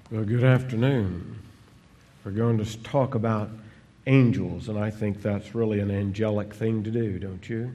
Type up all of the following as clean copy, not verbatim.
Well, good afternoon. We're going to talk about angels, and I think that's really an angelic thing to do, don't you?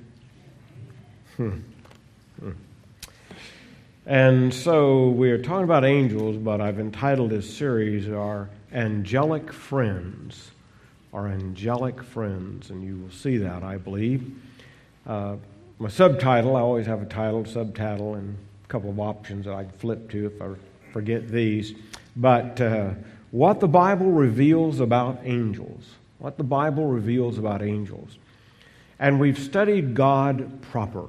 And so we're talking about angels, but I've entitled this series Our Angelic Friends. Our Angelic Friends, and you will see that, I believe. My subtitle, I always have a title, subtitle, and a couple of options that I can flip to if I forget these. But what the Bible reveals about angels. What the Bible reveals about angels. And we've studied God proper.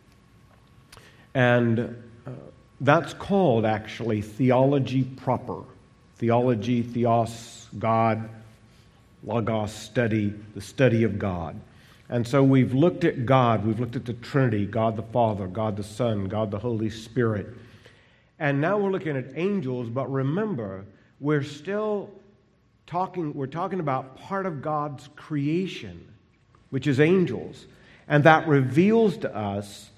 And that's called, actually, theology proper. Theology, theos, God, logos, study, the study of God. And so we've looked at God. We've looked at the Trinity, God the Father, God the Son, God the Holy Spirit. And now we're looking at angels, but remember, we're talking about part of God's creation, which is angels. And that reveals to us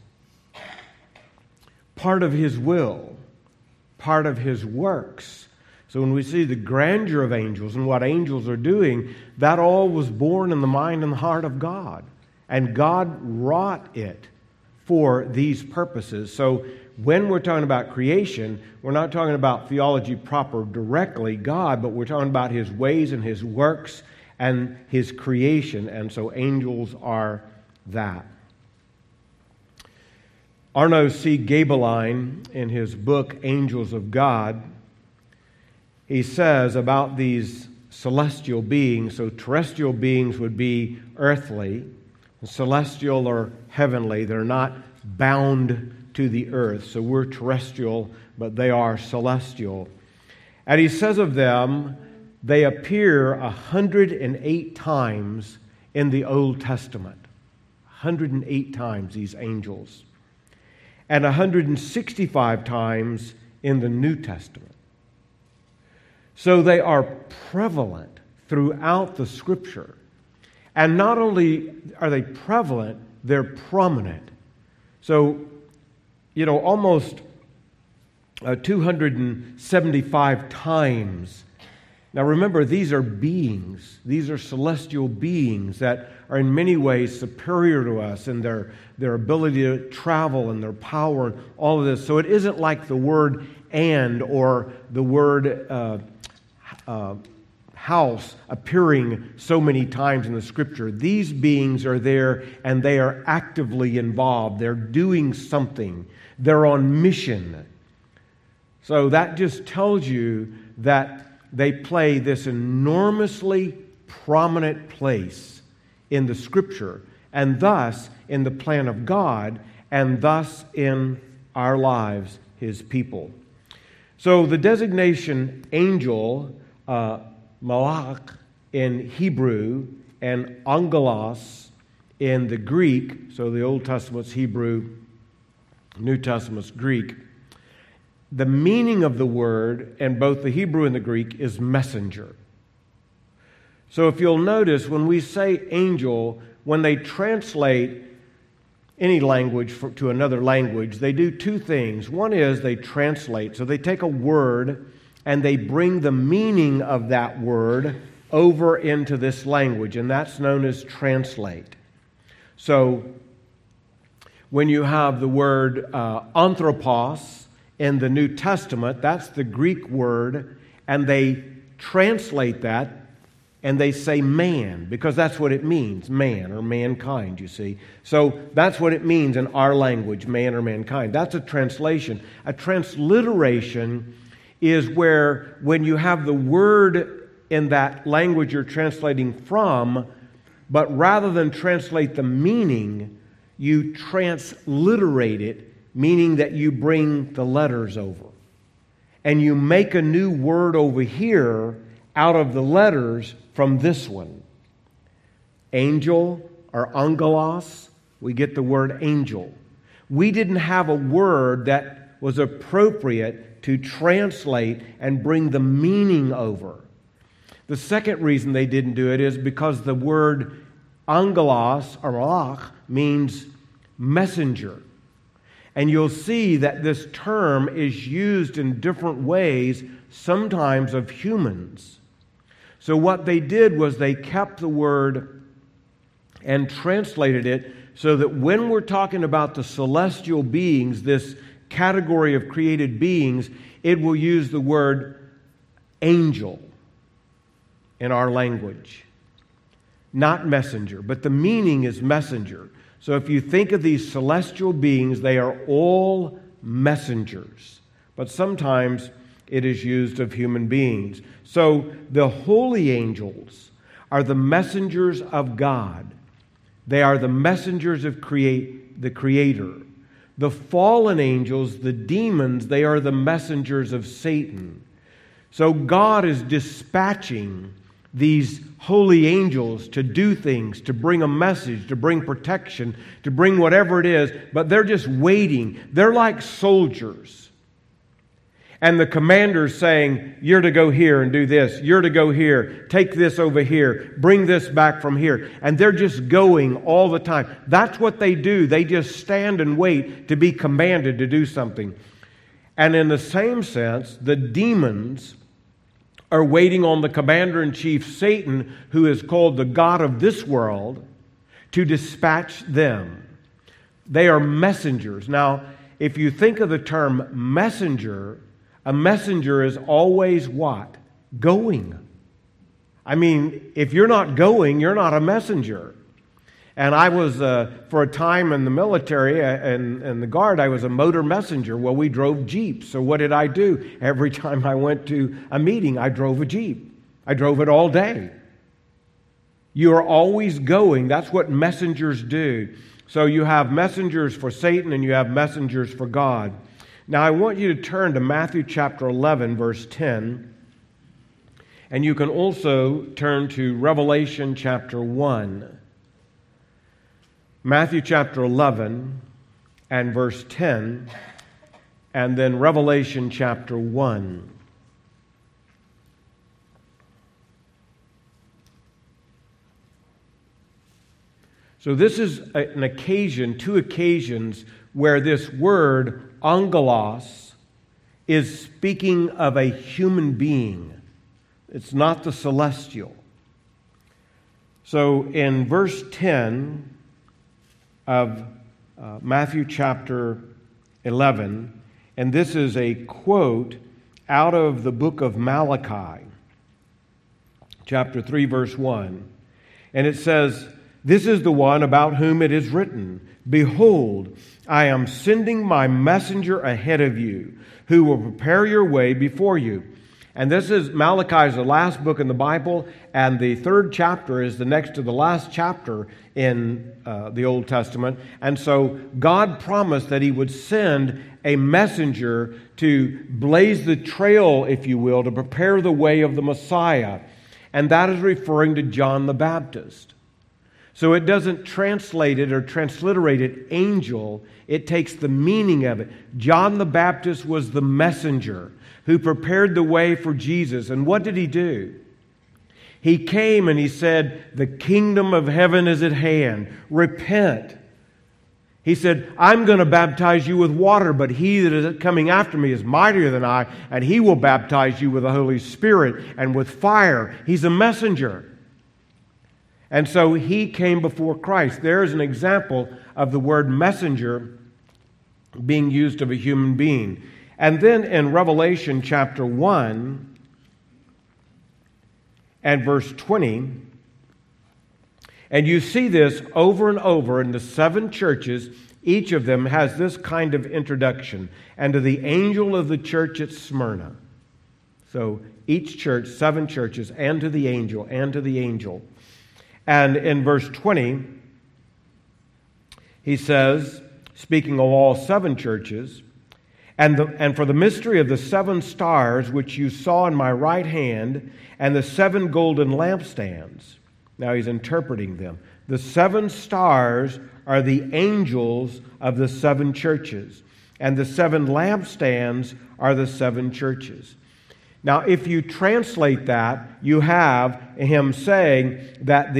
part of His will, part of His works. So when we see the grandeur of angels and what angels are doing, that all was born in the mind and the heart of God. And God wrought it for these purposes. So when we're talking about creation, we're not talking about theology proper directly, God, but we're talking about His ways and His works and His creation. And so angels are that. Arno C. Gaebelein, in his book, Angels of God, he says about these celestial beings, so terrestrial beings would be earthly, celestial or heavenly. They're not bound to the earth. So we're terrestrial, but they are celestial. And he says of them, they appear 108 times in the Old Testament. 108 times, these angels. And 165 times in the New Testament. So they are prevalent throughout the Scripture. And not only are they prevalent, they're prominent. So, almost 275 times. Now remember, these are beings. These are celestial beings that are in many ways superior to us in their ability to travel and their power and all of this. So it isn't like the word "and" or the word "house" appearing so many times in the Scripture. These beings are there and they are actively involved. They're doing something. They're on mission. So that just tells you that they play this enormously prominent place in the Scripture, and thus in the plan of God, and thus in our lives, His people. So the designation angel, malach in Hebrew, and angelos in the Greek, so the Old Testament's Hebrew, New Testament's Greek, the meaning of the word in both the Hebrew and the Greek is messenger. So if you'll notice, when we say angel, when they translate any language to another language, they do two things. One is they translate. So they take a word and they bring the meaning of that word over into this language, and that's known as translate. So when you have the word anthropos in the New Testament, that's the Greek word, and they translate that and they say man, because that's what it means, man or mankind, you see. So that's what it means in our language, man or mankind. That's a translation. A transliteration is where when you have the word in that language you're translating from, but rather than translate the meaning, you transliterate it, meaning that you bring the letters over. And you make a new word over here out of the letters from this one. Angel or angelos, we get the word angel. We didn't have a word that was appropriate to translate and bring the meaning over. The second reason they didn't do it is because the word angelos or malach means messenger. And you'll see that this term is used in different ways, sometimes of humans. So what they did was they kept the word and translated it so that when we're talking about the celestial beings, this category of created beings, it will use the word angel in our language. Not messenger, but the meaning is messenger. So if you think of these celestial beings, they are all messengers. But sometimes it is used of human beings. So the holy angels are the messengers of God. They are the messengers of the Creator. The fallen angels, the demons, they are the messengers of Satan. So God is dispatching these holy angels to do things, to bring a message, to bring protection, to bring whatever it is, but they're just waiting. They're like soldiers. And the commander's saying, you're to go here and do this. You're to go here. Take this over here. Bring this back from here. And they're just going all the time. That's what they do. They just stand and wait to be commanded to do something. And in the same sense, the demons are waiting on the commander-in-chief, Satan, who is called the god of this world, to dispatch them. They are messengers. Now, if you think of the term messenger, a messenger is always what? Going. I mean, if you're not going, you're not a messenger. And I was, for a time in the military and the Guard, I was a motor messenger. Well, we drove Jeeps. So what did I do? Every time I went to a meeting, I drove a Jeep. I drove it all day. You are always going. That's what messengers do. So you have messengers for Satan and you have messengers for God. Now, I want you to turn to Matthew chapter 11, verse 10. And you can also turn to Revelation chapter 1. Matthew chapter 11 and verse 10, and then Revelation chapter 1. So this is an occasion, two occasions, where this word, angelos, is speaking of a human being. It's not the celestial. So in verse 10 of Matthew chapter 11, and this is a quote out of the book of Malachi, chapter 3, verse 1. And it says, "This is the one about whom it is written, 'Behold, I am sending my messenger ahead of you, who will prepare your way before you.'" And this is, Malachi is the last book in the Bible, and the third chapter is the next to the last chapter in the Old Testament. And so God promised that He would send a messenger to blaze the trail, if you will, to prepare the way of the Messiah. And that is referring to John the Baptist. So it doesn't translate it or transliterate it angel. It takes the meaning of it. John the Baptist was the messenger who prepared the way for Jesus. And what did he do? He came and he said, "The kingdom of heaven is at hand. Repent." He said, "I'm going to baptize you with water, but he that is coming after me is mightier than I, and he will baptize you with the Holy Spirit and with fire." He's a messenger. And so he came before Christ. There's an example of the word messenger being used of a human being. And then in Revelation chapter 1 and verse 20, and you see this over and over in the 7 churches. Each of them has this kind of introduction. "And to the angel of the church at Smyrna." So each church, 7 churches, and to the angel, and to the angel. And in verse 20, he says, speaking of all 7 churches, and for the mystery of the 7 stars which you saw in my right hand, and the 7 golden lampstands. Now he's interpreting them. The 7 stars are the angels of the 7 churches, and the 7 lampstands are the 7 churches. Now, if you translate that, you have him saying that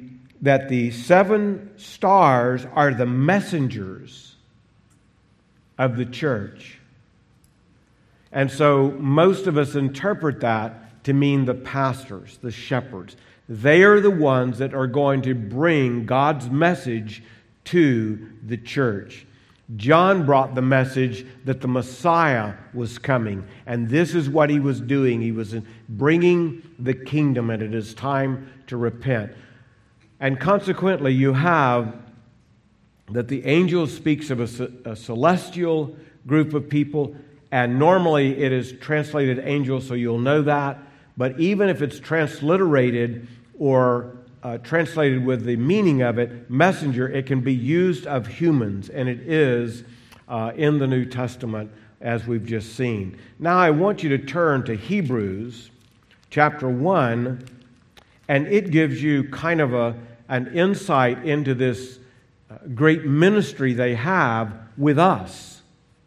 the 7 stars are the messengers of the church. And so most of us interpret that to mean the pastors, the shepherds. They are the ones that are going to bring God's message to the church. John brought the message that the Messiah was coming, and this is what he was doing. He was bringing the kingdom, and it is time to repent. And consequently, you have that the angel speaks of a celestial group of people, and normally it is translated angel, so you'll know that. But even if it's transliterated or translated with the meaning of it, messenger, it can be used of humans, and it is in the New Testament, as we've just seen. Now I want you to turn to Hebrews chapter 1, and it gives you kind of an insight into this great ministry they have with us.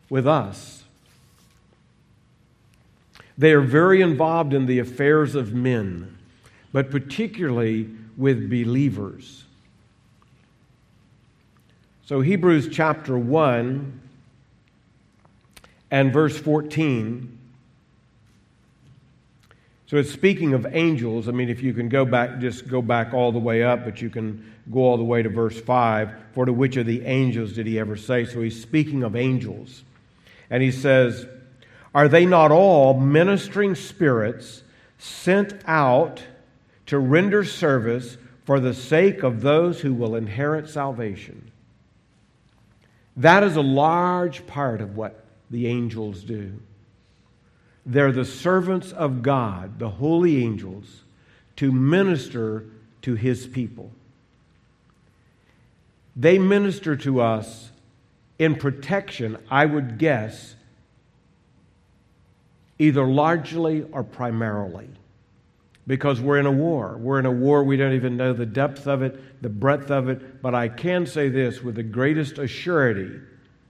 They are very involved in the affairs of men, but particularly with believers. So Hebrews chapter 1 and verse 14. So it's speaking of angels. I mean, if you can go back, just go back all the way up, but you can go all the way to verse 5. For to which of the angels did he ever say? So he's speaking of angels. And he says, are they not all ministering spirits sent out to render service for the sake of those who will inherit salvation? That is a large part of what the angels do. They're the servants of God, the holy angels, to minister to His people. They minister to us in protection, I would guess, either largely or primarily. Because we're in a war. We're in a war, we don't even know the depth of it, the breadth of it. But I can say this with the greatest assurity,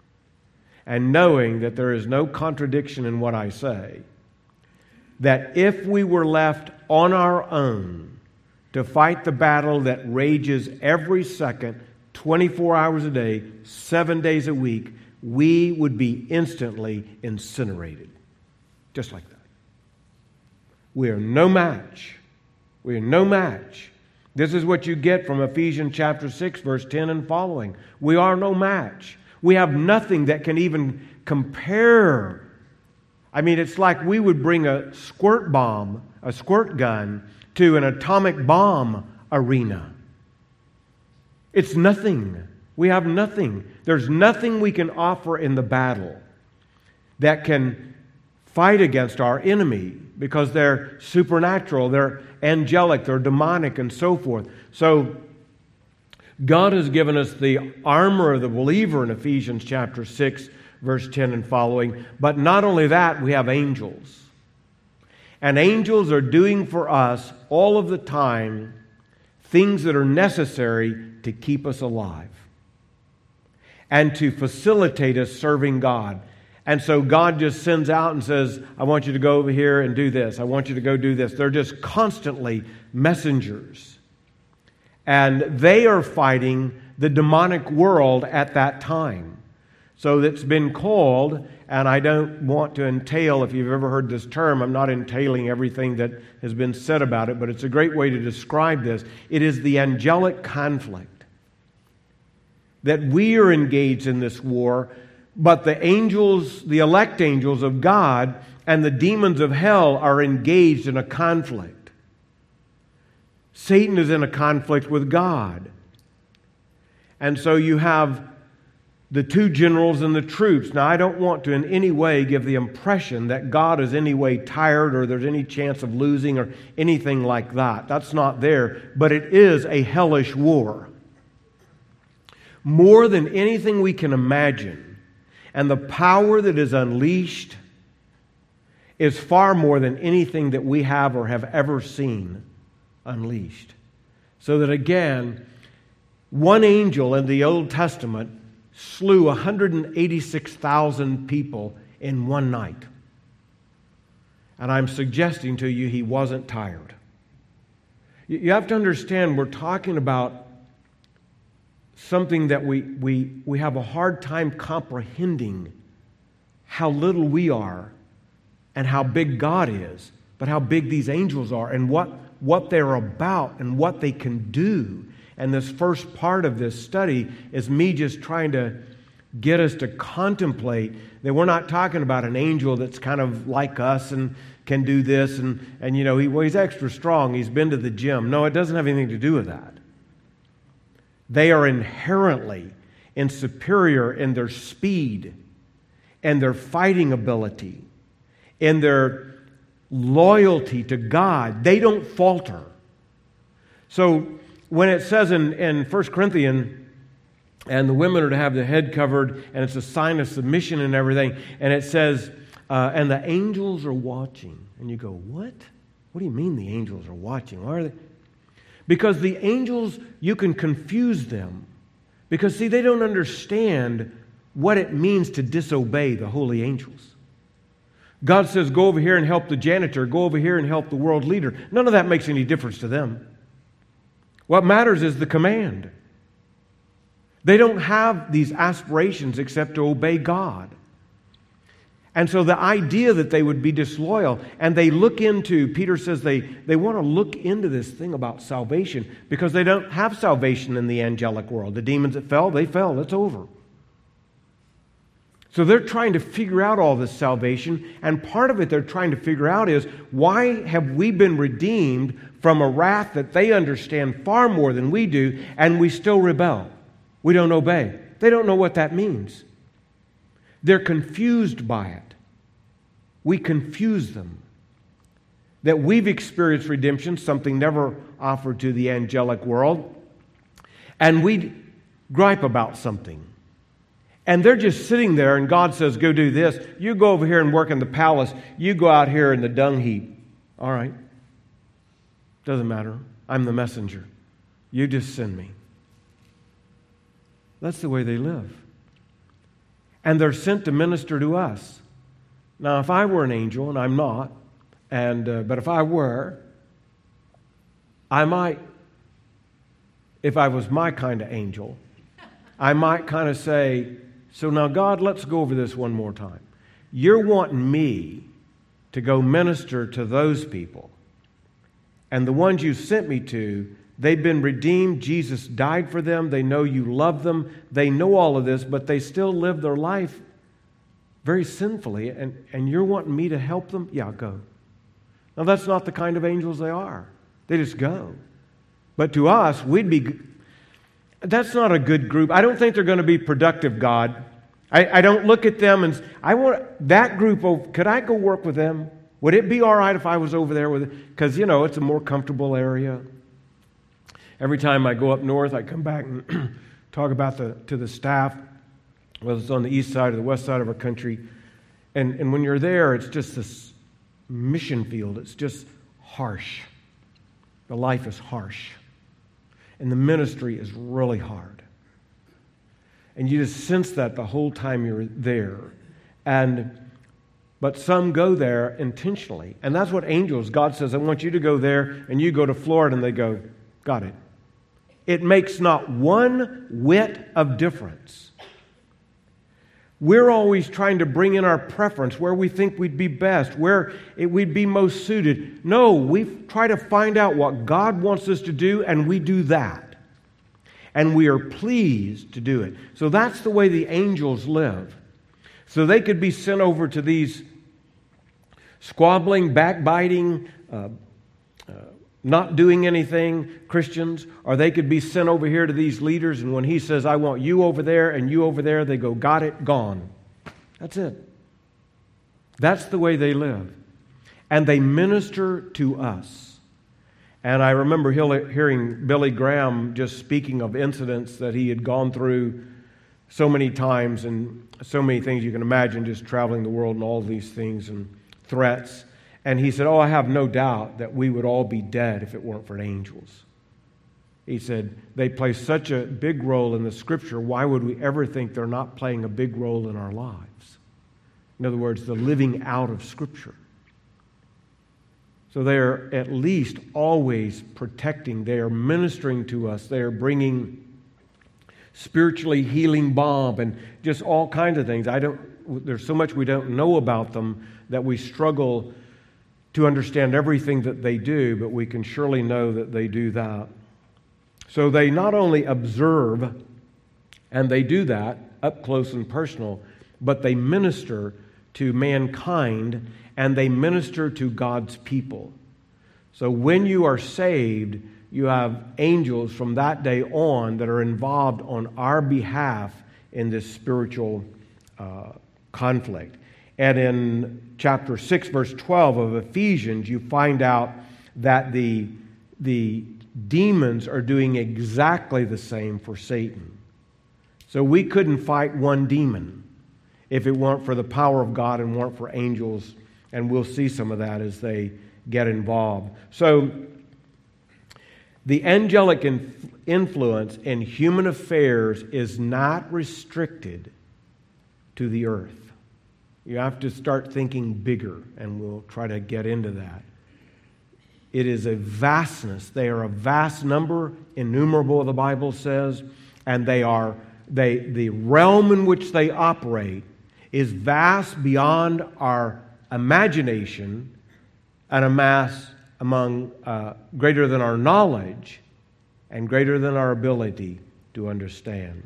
and knowing that there is no contradiction in what I say, that if we were left on our own to fight the battle that rages every second, 24 hours a day, 7 days a week, we would be instantly incinerated. Just like that. We are no match. We are no match. This is what you get from Ephesians chapter 6, verse 10 and following. We are no match. We have nothing that can even compare. I mean, it's like we would bring a squirt bomb, a squirt gun, to an atomic bomb arena. It's nothing. We have nothing. There's nothing we can offer in the battle that can fight against our enemy, because they're supernatural, they're angelic, they're demonic, and so forth. So God has given us the armor of the believer in Ephesians chapter 6, verse 10 and following. But not only that, we have angels. And angels are doing for us all of the time things that are necessary to keep us alive and to facilitate us serving God. And so God just sends out and says, I want you to go over here and do this. I want you to go do this. They're just constantly messengers. And they are fighting the demonic world at that time. So it's been called, and I don't want to entail, if you've ever heard this term, I'm not entailing everything that has been said about it, but it's a great way to describe this. It is the angelic conflict. That we are engaged in this war, but the angels, the elect angels of God, and the demons of hell are engaged in a conflict. Satan is in a conflict with God. And so you have the two generals and the troops. Now, I don't want to in any way give the impression that God is any way tired or there's any chance of losing or anything like that. That's not there. But it is a hellish war. More than anything we can imagine. And the power that is unleashed is far more than anything that we have or have ever seen unleashed. So that again, one angel in the Old Testament slew 186,000 people in one night. And I'm suggesting to you he wasn't tired. You have to understand, we're talking about something that we have a hard time comprehending how little we are and how big God is, but how big these angels are and what they're about and what they can do. And this first part of this study is me just trying to get us to contemplate that we're not talking about an angel that's kind of like us and can do this and you know, he's extra strong, he's been to the gym. No, it doesn't have anything to do with that. They are inherently superior in their speed and their fighting ability, in their loyalty to God. They don't falter. So when it says in 1 Corinthians, and the women are to have the head covered, and it's a sign of submission and everything, and it says, and the angels are watching. And you go, what? What do you mean the angels are watching? Why are they? Because the angels, you can confuse them. Because, see, they don't understand what it means to disobey the holy angels. God says, go over here and help the janitor. Go over here and help the world leader. None of that makes any difference to them. What matters is the command. They don't have these aspirations except to obey God. And so the idea that they would be disloyal, and they look into, Peter says they want to look into this thing about salvation because they don't have salvation in the angelic world. The demons that fell, they fell. It's over. So they're trying to figure out all this salvation, and part of it they're trying to figure out is, why have we been redeemed from a wrath that they understand far more than we do, and we still rebel? We don't obey. They don't know what that means. They're confused by it. We confuse them. That we've experienced redemption, something never offered to the angelic world, and we gripe about something. And they're just sitting there, and God says, go do this. You go over here and work in the palace. You go out here in the dung heap. All right. Doesn't matter. I'm the messenger. You just send me. That's the way they live. And they're sent to minister to us. Now, if I were an angel, and I'm not, but if I were, I might, if I was my kind of angel, I might kind of say, so now, God, let's go over this one more time. You're wanting me to go minister to those people. And the ones you sent me to, they've been redeemed. Jesus died for them. They know you love them. They know all of this, but they still live their life very sinfully. And you're wanting me to help them? Yeah, go. Now, that's not the kind of angels they are. They just go. But to us, that's not a good group. I don't think they're going to be productive, God. I don't look at them and I want that group. Could I go work with them? Would it be all right if I was over there with it? Because, it's a more comfortable area. Every time I go up north, I come back and talk about to the staff, whether it's on the east side or the west side of our country. And when you're there, it's just this mission field. It's just harsh. The life is harsh. And the ministry is really hard. And you just sense that the whole time you're there. But some go there intentionally. And that's what angels, God says, I want you to go there, and you go to Florida, and they go, got it. It makes not one whit of difference. We're always trying to bring in our preference, where we think we'd be best, where we'd be most suited. No, we try to find out what God wants us to do, and we do that. And we are pleased to do it. So that's the way the angels live. So they could be sent over to these squabbling, backbiting, not doing anything Christians, or they could be sent over here to these leaders, and when he says, I want you over there and you over there, they go, got it, gone. That's it. That's the way they live. And they minister to us. And I remember hearing Billy Graham just speaking of incidents that he had gone through so many times and so many things you can imagine, just traveling the world and all these things and threats. And he said, I have no doubt that we would all be dead if it weren't for angels. He said, they play such a big role in the Scripture, why would we ever think they're not playing a big role in our lives? In other words, the living out of Scripture. So they are at least always protecting. They are ministering to us. They are bringing spiritually healing balm and just all kinds of things. there's so much we don't know about them that we struggle to understand everything that they do, but we can surely know that they do that. So they not only observe, and they do that up close and personal, but they minister to mankind and they minister to God's people. So when you are saved, you have angels from that day on that are involved on our behalf in this spiritual conflict. And in chapter 6, verse 12 of Ephesians, you find out that the demons are doing exactly the same for Satan. So we couldn't fight one demon if it weren't for the power of God and weren't for angels, and we'll see some of that as they get involved. So the angelic influence in human affairs is not restricted to the earth. You have to start thinking bigger, and we'll try to get into that. It is a vastness. They are a vast number, innumerable, the Bible says, and the realm in which they operate is vast beyond our imagination and a mass among greater than our knowledge and greater than our ability to understand.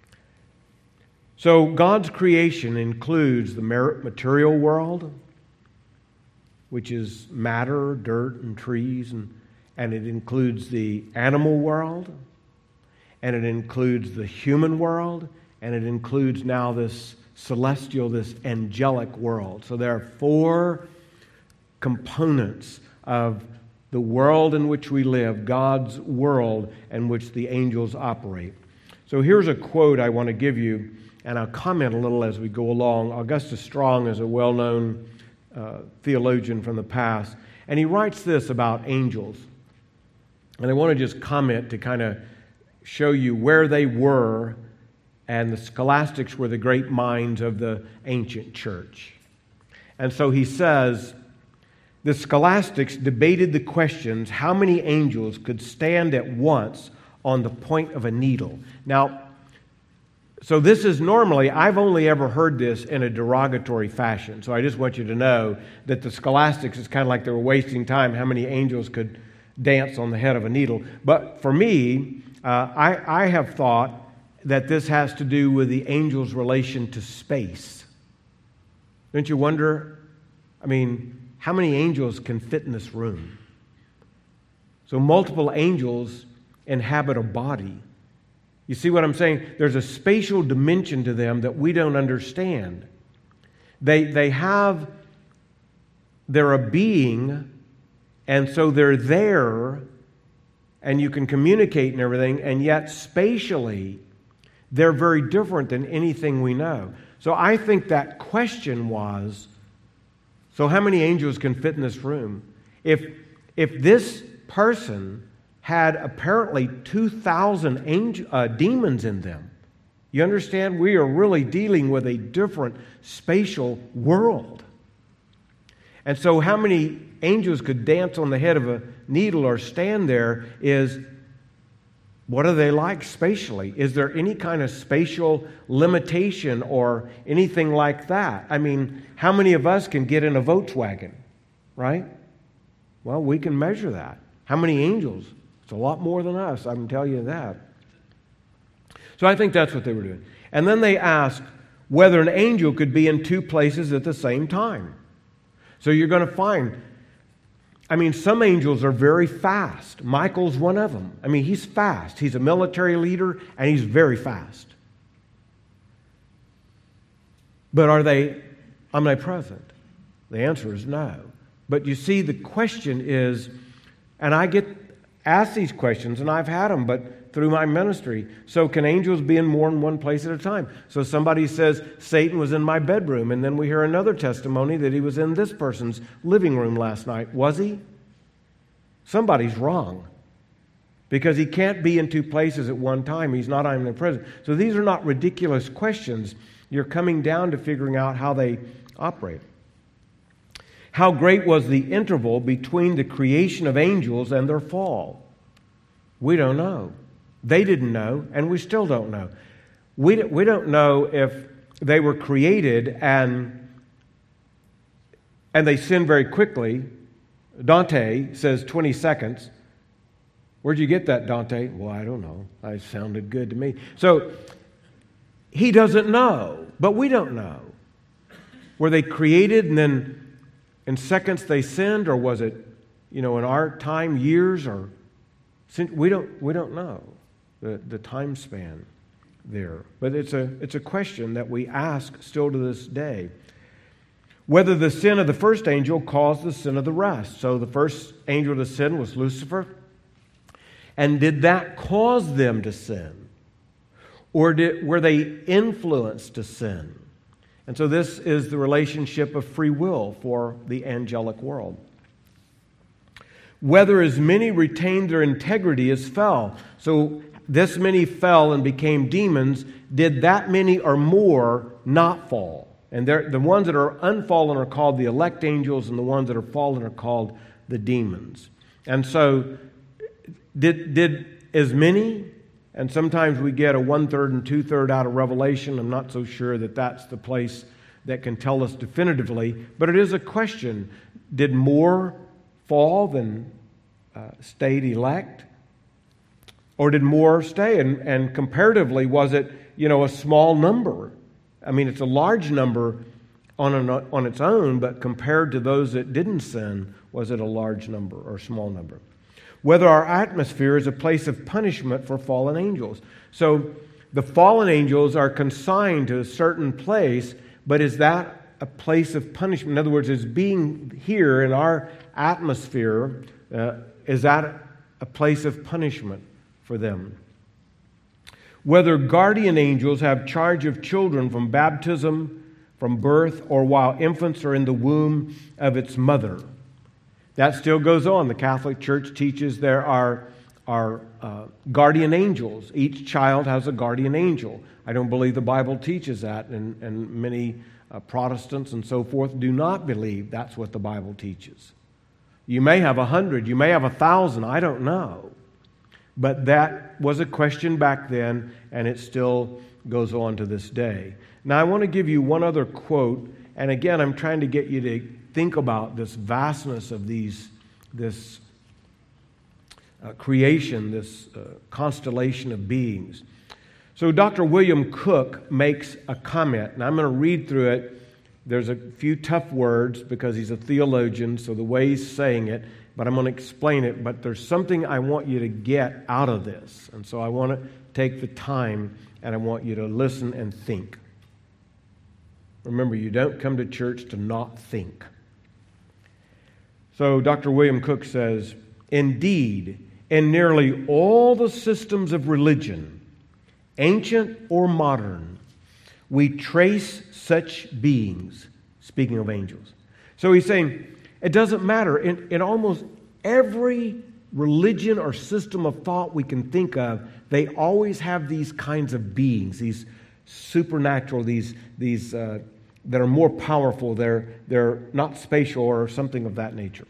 So God's creation includes the material world, which is matter, dirt, and trees, and it includes the animal world, and it includes the human world, and it includes now this celestial, this angelic world. So there are 4 components of the world in which we live, God's world in which the angels operate. So here's a quote I want to give you, and I'll comment a little as we go along. Augustus Strong is a well-known theologian from the past, and he writes this about angels. And I want to just comment to kind of show you where they were, and the scholastics were the great minds of the ancient church. And so he says, the scholastics debated the questions, how many angels could stand at once on the point of a needle? Now, so this is normally, I've only ever heard this in a derogatory fashion. So I just want you to know that the scholastics is kind of like they were wasting time, how many angels could dance on the head of a needle. But for me, I have thought that this has to do with the angel's relation to space. Don't you wonder, how many angels can fit in this room? So multiple angels inhabit a body. You see what I'm saying? There's a spatial dimension to them that we don't understand. They're a being, and so they're there, and you can communicate and everything, and yet spatially, they're very different than anything we know. So I think that question was, so how many angels can fit in this room? If this person had apparently 2,000 demons in them, you understand? We are really dealing with a different spatial world. And so how many angels could dance on the head of a needle or stand there is, what are they like spatially? Is there any kind of spatial limitation or anything like that? How many of us can get in a Volkswagen, right? Well, we can measure that. How many angels? It's a lot more than us, I can tell you that. So I think that's what they were doing. And then they asked whether an angel could be in 2 places at the same time. So you're going to find, some angels are very fast. Michael's one of them. He's fast. He's a military leader, and he's very fast. But are they omnipresent? The answer is no. But you see, the question is, and I get asked these questions, and I've had them, but through my ministry. So can angels be in more than one place at a time? So somebody says, Satan was in my bedroom, and then we hear another testimony that he was in this person's living room last night. Was he? Somebody's wrong, because he can't be in 2 places at one time. He's not omnipresent. So these are not ridiculous questions. You're coming down to figuring out how they operate. How great was the interval between the creation of angels and their fall? We don't know. They didn't know, and we still don't know. We don't know they were created and they sinned very quickly. Dante says 20 seconds. Where'd you get that, Dante? Well, I don't know. It sounded good to me. So he doesn't know, but we don't know. Were they created and then in seconds they sinned, or was it, in our time, years, or we don't know the time span there. But it's a question that we ask still to this day. Whether the sin of the first angel caused the sin of the rest. So the first angel to sin was Lucifer. And did that cause them to sin? Or were they influenced to sin? And so this is the relationship of free will for the angelic world. Whether as many retained their integrity as fell. So this many fell and became demons. Did that many or more not fall? And the ones that are unfallen are called the elect angels, and the ones that are fallen are called the demons. And so did as many, and sometimes we get a 1/3 and 2/3 out of Revelation. I'm not so sure that that's the place that can tell us definitively, but it is a question. Did more fall than stayed elect? Or did more stay? And comparatively, was it, a small number? I mean, it's a large number on its own, but compared to those that didn't sin, was it a large number or a small number? Whether our atmosphere is a place of punishment for fallen angels. So the fallen angels are consigned to a certain place, but is that a place of punishment? In other words, is being here in our atmosphere, is that a place of punishment for them? Whether guardian angels have charge of children from baptism, from birth, or while infants are in the womb of its mother. That still goes on. The Catholic Church teaches there are guardian angels. Each child has a guardian angel. I don't believe the Bible teaches that, and many Protestants and so forth do not believe that's what the Bible teaches. You may have 100, you may have 1,000, I don't know. But that was a question back then, and it still goes on to this day. Now, I want to give you one other quote, and again, I'm trying to get you to think about this vastness of this creation, this constellation of beings. So Dr. William Cook makes a comment, and I'm going to read through it. There's a few tough words because he's a theologian, so the way he's saying it, but I'm going to explain it. But there's something I want you to get out of this. And so I want to take the time and I want you to listen and think. Remember, you don't come to church to not think. So Dr. William Cook says, indeed, in nearly all the systems of religion, ancient or modern, we trace such beings, speaking of angels. So he's saying, it doesn't matter. In almost every religion or system of thought we can think of, they always have these kinds of beings, these supernatural, these that are more powerful. They're not spatial or something of that nature.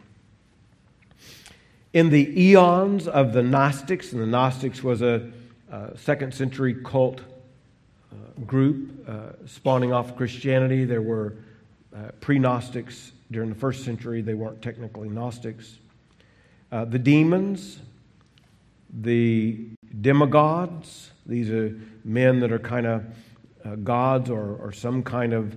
In the eons of the Gnostics, and the Gnostics was a 2nd century cult group spawning off Christianity. There were pre-Gnostics during the 1st century. They weren't technically Gnostics. The demons, the demigods, these are men that are kind of gods or some kind of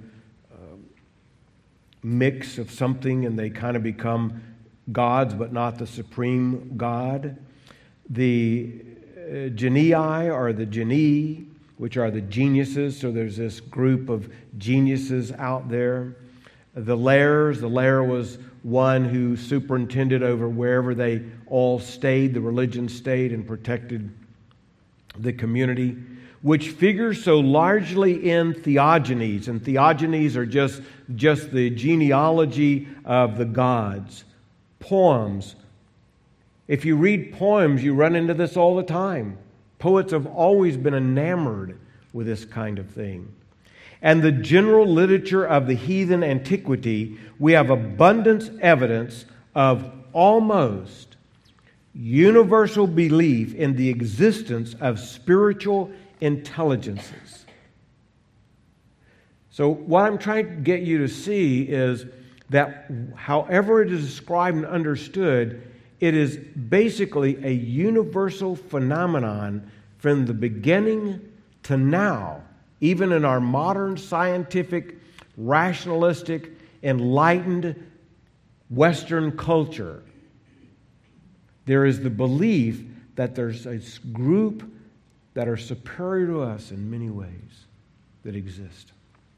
mix of something, and they kind of become gods but not the supreme God. The genii or the genii, which are the geniuses. So there's this group of geniuses out there. The lares, the lair was one who superintended over wherever they all stayed, the religion stayed, and protected the community, which figures so largely in theogonies. And theogonies are just the genealogy of the gods. Poems. If you read poems, you run into this all the time. Poets have always been enamored with this kind of thing. And the general literature of the heathen antiquity, we have abundant evidence of almost universal belief in the existence of spiritual intelligences. So what I'm trying to get you to see is that however it is described and understood, it is basically a universal phenomenon from the beginning to now, even in our modern scientific, rationalistic, enlightened Western culture. There is the belief that there's a group that are superior to us in many ways that exist,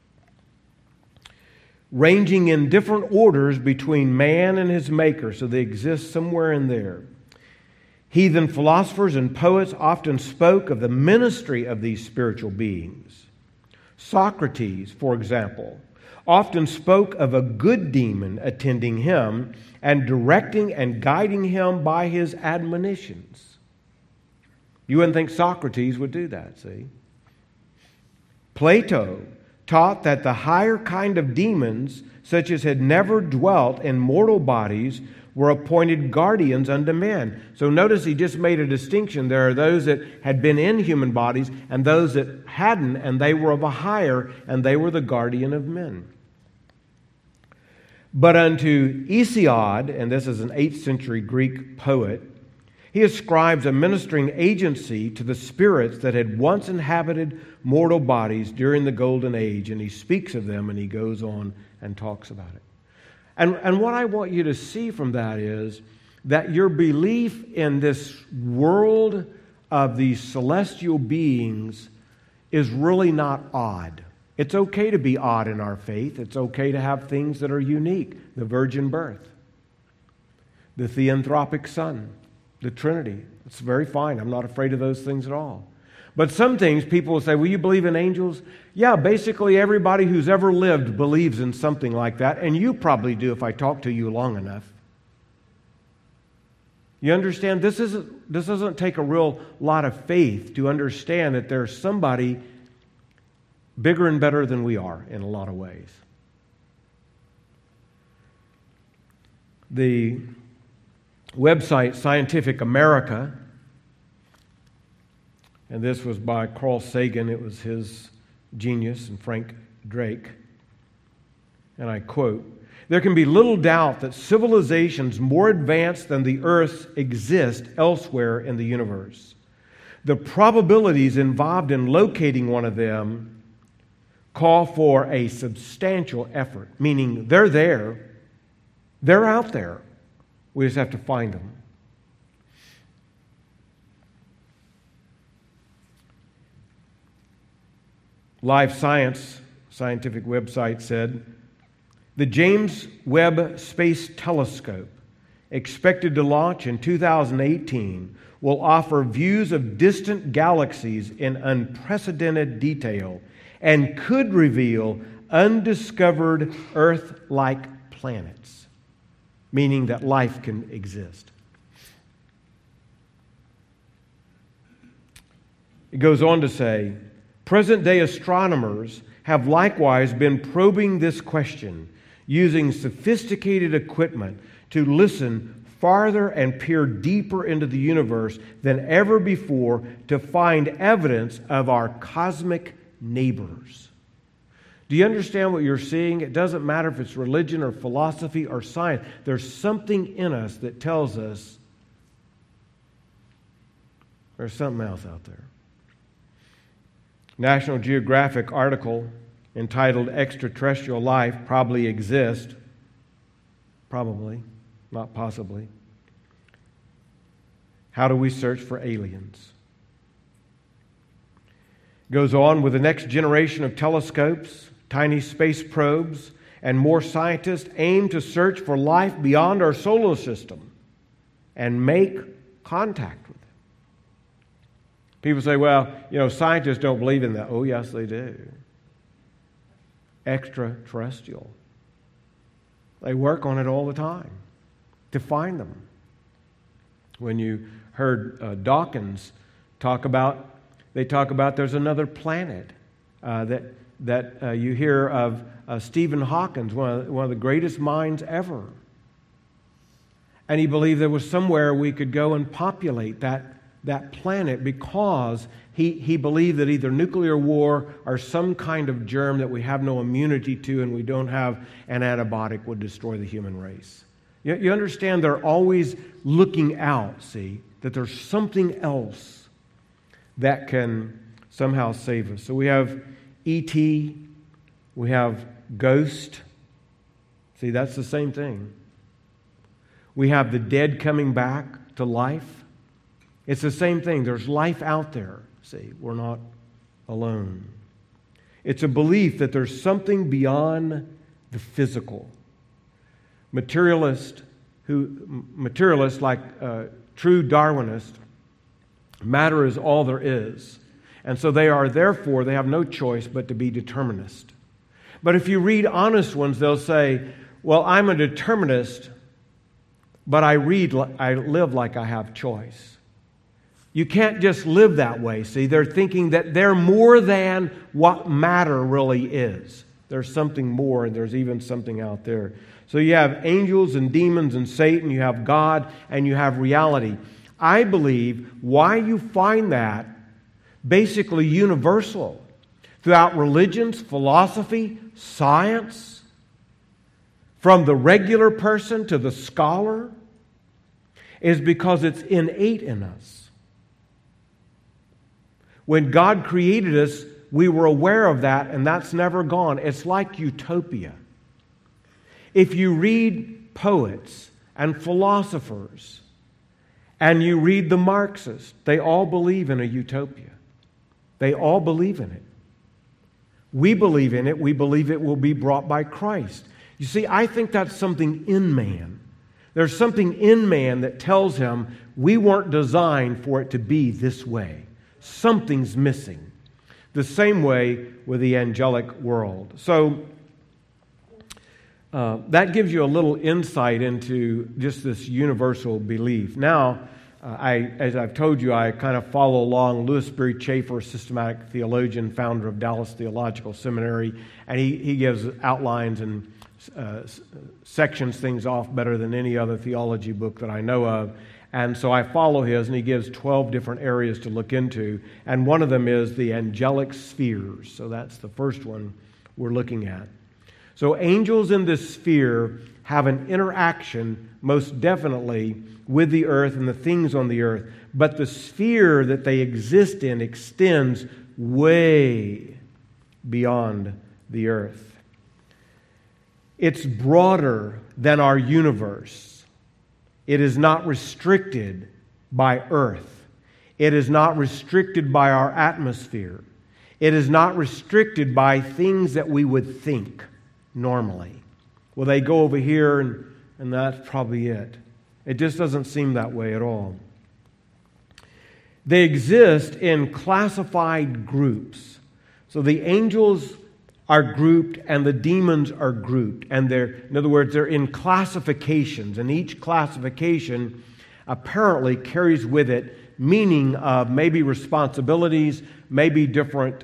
ranging in different orders between man and his maker, so they exist somewhere in there. Heathen philosophers and poets often spoke of the ministry of these spiritual beings. Socrates, for example, often spoke of a good demon attending him and directing and guiding him by his admonitions. You wouldn't think Socrates would do that, see? Plato taught that the higher kind of demons, such as had never dwelt in mortal bodies, were appointed guardians unto men. So notice he just made a distinction. There are those that had been in human bodies and those that hadn't, and they were of a higher, and they were the guardian of men. But unto Hesiod, and this is an 8th century Greek poet, he ascribes a ministering agency to the spirits that had once inhabited mortal bodies during the Golden Age, and he speaks of them and he goes on and talks about it. And what I want you to see from that is that your belief in this world of these celestial beings is really not odd. It's okay to be odd in our faith. It's okay to have things that are unique. The virgin birth, the theanthropic Son, the Trinity. It's very fine. I'm not afraid of those things at all. But some things people will say, will you believe in angels? Yeah, basically everybody who's ever lived believes in something like that, and you probably do if I talk to you long enough. You understand? This doesn't take a real lot of faith to understand that there's somebody bigger and better than we are in a lot of ways. The website Scientific America, and this was by Carl Sagan, it was his genius, and Frank Drake, and I quote, "There can be little doubt that civilizations more advanced than the Earth's exist elsewhere in the universe. The probabilities involved in locating one of them call for a substantial effort," meaning they're there, they're out there. We just have to find them. Live Science, scientific website, said, the James Webb Space Telescope, expected to launch in 2018, will offer views of distant galaxies in unprecedented detail and could reveal undiscovered Earth-like planets, meaning that life can exist. It goes on to say, present-day astronomers have likewise been probing this question, using sophisticated equipment to listen farther and peer deeper into the universe than ever before to find evidence of our cosmic neighbors. Do you understand what you're seeing? It doesn't matter if it's religion or philosophy or science. There's something in us that tells us there's something else out there. National Geographic article entitled Extraterrestrial Life Probably Exists. Probably, not possibly. How do we search for aliens? Goes on with the next generation of telescopes, tiny space probes, and more scientists aim to search for life beyond our solar system and make contact with it. People say, well, scientists don't believe in that. Oh, yes, they do. Extraterrestrial. They work on it all the time to find them. When you heard Dawkins talk about there's another planet that you hear of Stephen Hawking, one of the greatest minds ever. And he believed there was somewhere we could go and populate that that planet because he believed that either nuclear war or some kind of germ that we have no immunity to and we don't have an antibiotic would destroy the human race. You understand they're always looking out, see, that there's something else that can somehow save us. So we have E.T., we have Ghost. See, that's the same thing. We have the dead coming back to life. It's the same thing. There's life out there. See, we're not alone. It's a belief that there's something beyond the physical. Materialists like true Darwinists, matter is all there is. And so they have no choice but to be determinist. But if you read honest ones, they'll say, well, I'm a determinist, but I live like I have choice. You can't just live that way, see. They're thinking that they're more than what matter really is. There's something more, and there's even something out there. So you have angels and demons and Satan, you have God, and you have reality. I believe why you find that basically universal throughout religions, philosophy, science, from the regular person to the scholar, is because it's innate in us. When God created us, we were aware of that, and that's never gone. It's like utopia. If you read poets and philosophers, and you read the Marxists, they all believe in a utopia. They all believe in it. We believe in it. We believe it will be brought by Christ. You see, I think that's something in man. There's something in man that tells him we weren't designed for it to be this way. Something's missing. The same way with the angelic world. So that gives you a little insight into just this universal belief. Now, as I've told you, I kind of follow along Louis Sperry Chafer, systematic theologian, founder of Dallas Theological Seminary, and he gives outlines and sections things off better than any other theology book that I know of. And so I follow his, and he gives 12 different areas to look into, and one of them is the angelic spheres. So that's the first one we're looking at. So angels in this sphere have an interaction, most definitely, with the earth and the things on the earth. But the sphere that they exist in extends way beyond the earth. It's broader than our universe. It is not restricted by earth. It is not restricted by our atmosphere. It is not restricted by things that we would think normally. Well, they go over here and that's probably it. It just doesn't seem that way at all. They exist in classified groups. So the angels are grouped and the demons are grouped. And in other words, they're in classifications. And each classification apparently carries with it meaning of maybe responsibilities, maybe different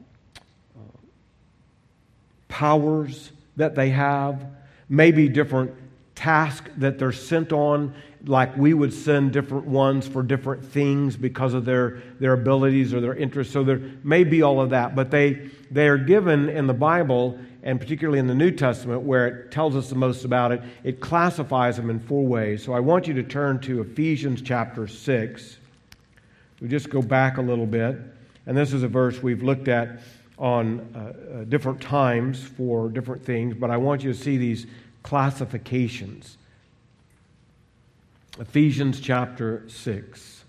powers that they have, maybe different tasks that they're sent on, like we would send different ones for different things because of their abilities or their interests. So there may be all of that, but they are given in the Bible, and particularly in the New Testament, where it tells us the most about it, it classifies them in 4 ways. So I want you to turn to Ephesians chapter 6. We just go back a little bit, and this is a verse we've looked at on different times for different things, but I want you to see these classifications. Ephesians chapter 6.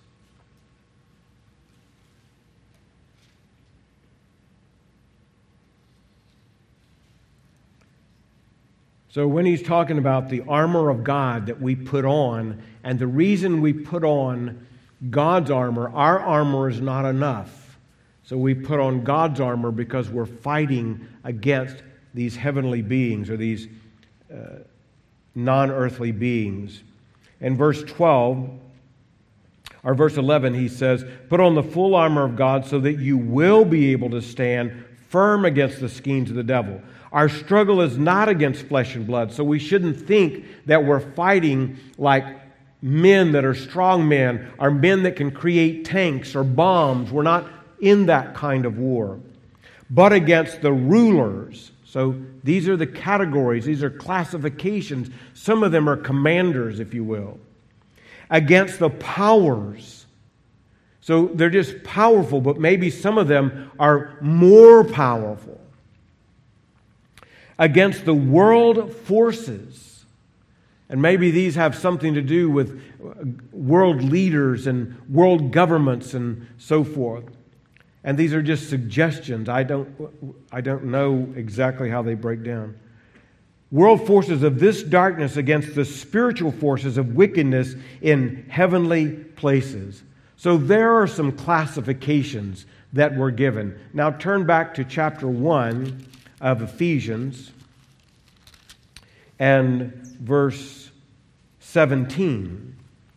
So when he's talking about the armor of God that we put on, and the reason we put on God's armor, our armor is not enough. So we put on God's armor because we're fighting against these heavenly beings or these non-earthly beings. In verse 12, or verse 11, he says, "Put on the full armor of God so that you will be able to stand firm against the schemes of the devil." Our struggle is not against flesh and blood, so we shouldn't think that we're fighting like men that are strong men, are men that can create tanks or bombs. We're not in that kind of war. But against the rulers. So these are the categories. These are classifications. Some of them are commanders, if you will. Against the powers. So they're just powerful, but maybe some of them are more powerful. Against the world forces. And maybe these have something to do with world leaders and world governments and so forth. And these are just suggestions. I don't know exactly how they break down. World forces of this darkness against the spiritual forces of wickedness in heavenly places. So there are some classifications that were given. Now turn back to chapter 1 of Ephesians and verse 17.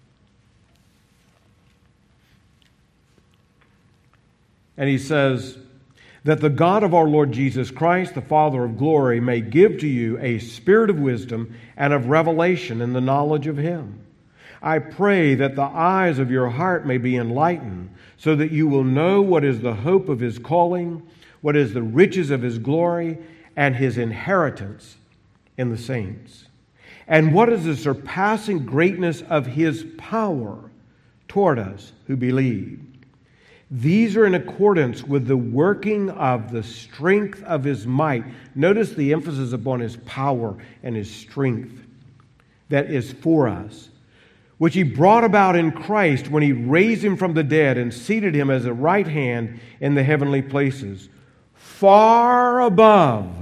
And he says, that the God of our Lord Jesus Christ, the Father of glory, may give to you a spirit of wisdom and of revelation in the knowledge of Him. I pray that the eyes of your heart may be enlightened, so that you will know what is the hope of His calling, what is the riches of His glory, and His inheritance in the saints, and what is the surpassing greatness of His power toward us who believe. These are in accordance with the working of the strength of His might. Notice the emphasis upon His power and His strength that is for us, which He brought about in Christ when He raised Him from the dead and seated Him as a right hand in the heavenly places, far above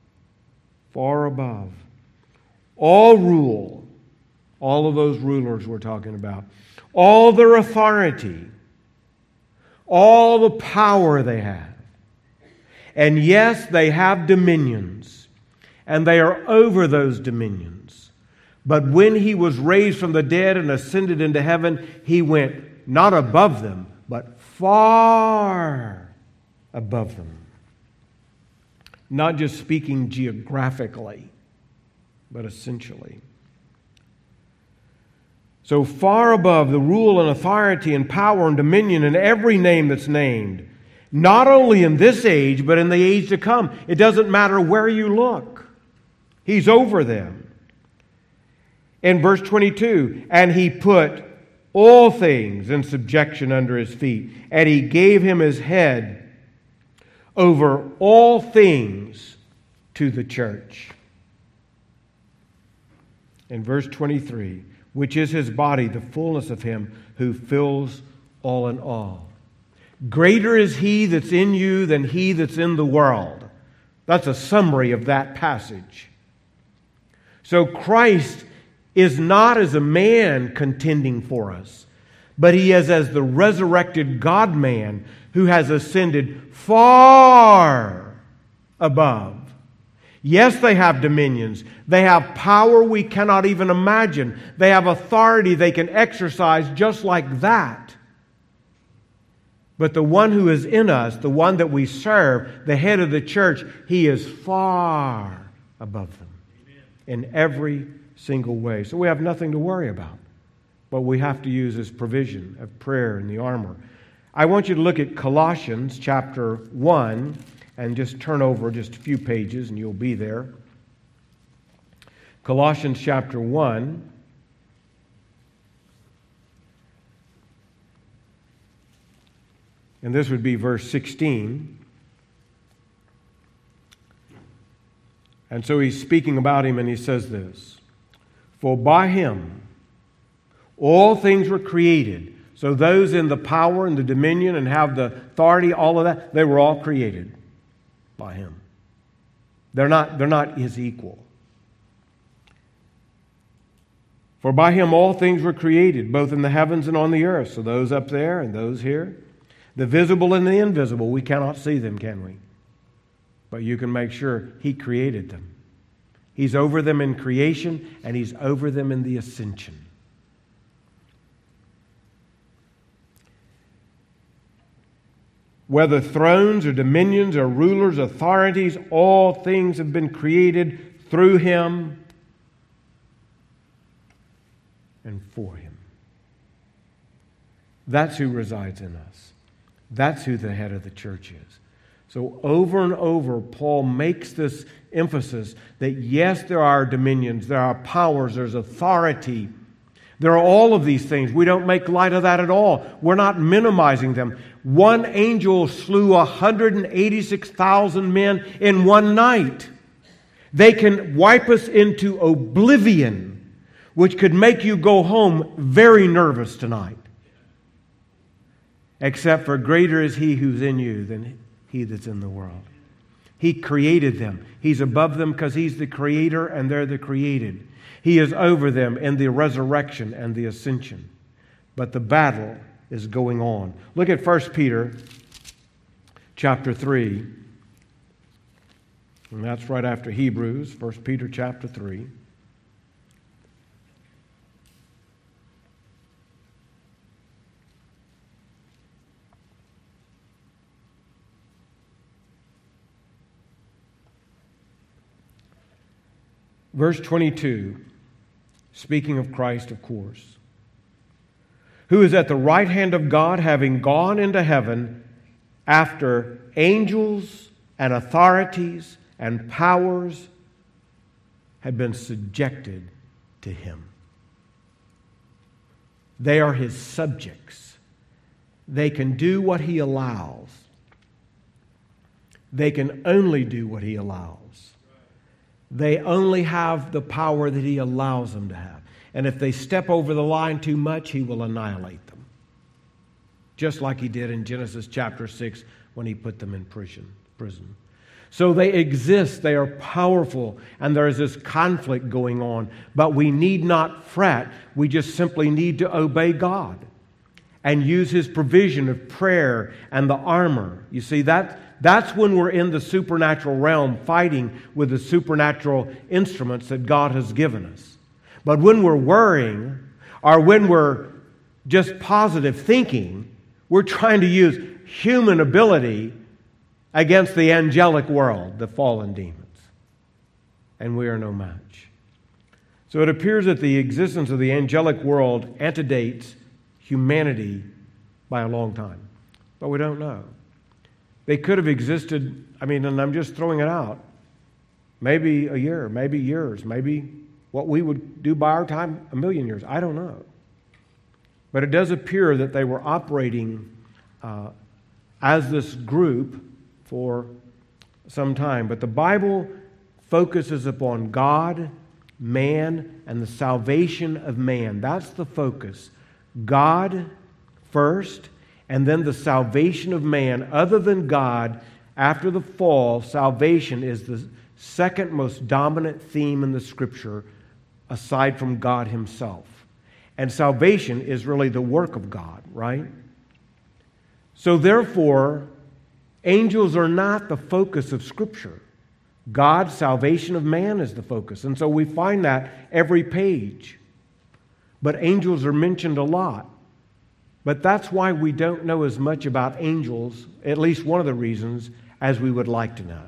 all rule, all of those rulers we're talking about, all their authority, all the power they have. And yes, they have dominions, and they are over those dominions. But when He was raised from the dead and ascended into heaven, He went not above them, but far above them. Not just speaking geographically, but essentially. So far above the rule and authority and power and dominion and every name that's named, not only in this age, but in the age to come. It doesn't matter where you look. He's over them. In verse 22, and He put all things in subjection under His feet, and He gave Him His head over all things to the church. In verse 23, which is His body, the fullness of Him who fills all in all. Greater is He that's in you than he that's in the world. That's a summary of that passage. So Christ is not as a man contending for us, but He is as the resurrected God-man who has ascended far above. Yes, they have dominions. They have power we cannot even imagine. They have authority they can exercise just like that. But the one who is in us, the one that we serve, the head of the church, He is far above them in every single way. So we have nothing to worry about. But we have to use His provision of prayer and the armor. I want you to look at Colossians chapter 1 and just turn over just a few pages and you'll be there. Colossians chapter 1. And this would be verse 16. And so he's speaking about Him and he says this. For by Him all things were created. So those in the power and the dominion and have the authority, all of that, they were all created by Him. They're not His equal. For by Him all things were created, both in the heavens and on the earth. So those up there and those here. The visible and the invisible, we cannot see them, can we? But you can make sure He created them. He's over them in creation and He's over them in the ascension. Whether thrones or dominions or rulers, authorities, all things have been created through Him and for Him. That's who resides in us. That's who the head of the church is. So over and over, Paul makes this emphasis that yes, there are dominions, there are powers, there's authority. There are all of these things. We don't make light of that at all. We're not minimizing them. One angel slew 186,000 men in one night. They can wipe us into oblivion, which could make you go home very nervous tonight. Except for greater is He who's in you than he that's in the world. He created them. He's above them because He's the creator and they're the created. He is over them in the resurrection and the ascension. But the battle is going on. Look at 1 Peter chapter 3. And that's right after Hebrews, 1 Peter chapter 3. Verse 22, speaking of Christ, of course, who is at the right hand of God, having gone into heaven after angels and authorities and powers had been subjected to Him. They are His subjects. They can do what He allows. They can only do what He allows. They only have the power that He allows them to have. And if they step over the line too much, He will annihilate them. Just like He did in Genesis chapter 6 when He put them in prison. So they exist, they are powerful, and there is this conflict going on. But we need not fret. We just simply need to obey God and use His provision of prayer and the armor. You see, that's when we're in the supernatural realm fighting with the supernatural instruments that God has given us. But when we're worrying or when we're just positive thinking, we're trying to use human ability against the angelic world, the fallen demons. And we are no match. So it appears that the existence of the angelic world antedates humanity by a long time. But we don't know. They could have existed, and I'm just throwing it out, maybe a year, maybe years, maybe what we would do by our time, 1,000,000 years. I don't know. But it does appear that they were operating as this group for some time. But the Bible focuses upon God, man, and the salvation of man. That's the focus. God first, and then the salvation of man. Other than God, after the fall, salvation is the second most dominant theme in the Scripture, aside from God Himself. And salvation is really the work of God, right? So therefore, angels are not the focus of Scripture. God's salvation of man is the focus. And so we find that every page. But angels are mentioned a lot. But that's why we don't know as much about angels, at least one of the reasons, as we would like to know.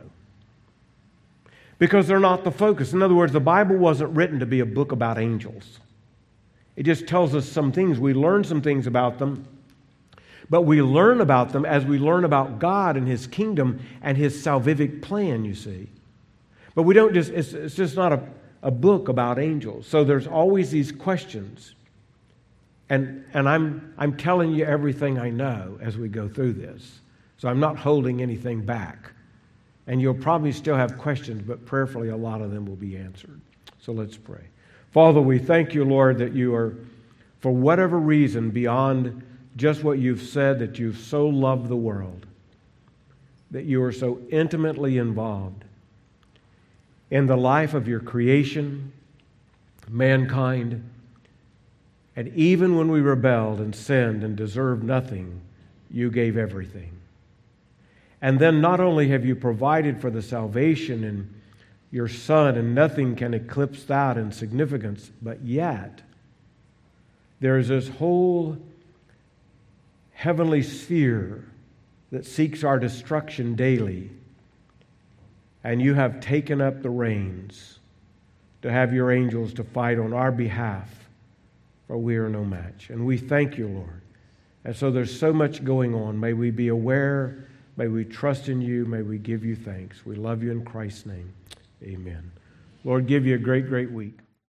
Because they're not the focus. In other words, the Bible wasn't written to be a book about angels. It just tells us some things. We learn some things about them. But we learn about them as we learn about God and His kingdom and His salvific plan, you see. But we don't just, it's just not a book about angels. So there's always these questions. And I'm telling you everything I know as we go through this. So I'm not holding anything back. And you'll probably still have questions, but prayerfully a lot of them will be answered. So let's pray. Father, we thank You, Lord, that You are, for whatever reason, beyond just what You've said, that You've so loved the world, that You are so intimately involved in the life of Your creation, mankind, and even when we rebelled and sinned and deserved nothing, You gave everything. And then not only have You provided for the salvation in Your Son, and nothing can eclipse that in significance, but yet there is this whole heavenly sphere that seeks our destruction daily. And You have taken up the reins to have Your angels to fight on our behalf for we are no match. And we thank you, Lord. And so there's so much going on. May we be aware. May we trust in you. May we give you thanks. We love you in Christ's name. Amen. Lord, give you a great, great week.